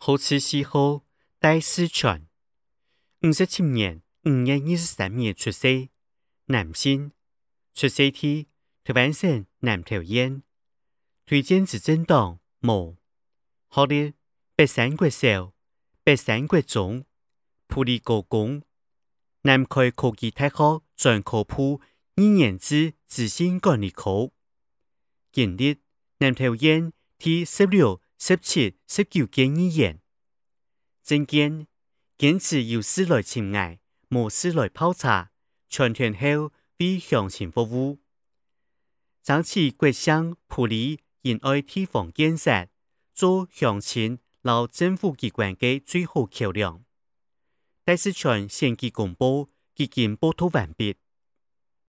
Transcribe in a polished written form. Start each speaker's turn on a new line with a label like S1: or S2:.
S1: 好似4號戴思全，57年5月23日出世，男性，出世地台灣省南投縣，推薦之政黨無，學歷北山國小、北山國中、埔里高工，南開科技大學專科部2年制資訊管理科，經歷南投縣第16、17、19屆議員，政見堅持有事來親愛，無事來泡茶，全權後為鄉親服務，爭取國鄉埔里仁愛地方建設，做鄉親和政府機關的最好橋樑。戴思全選舉公報已經報到完畢。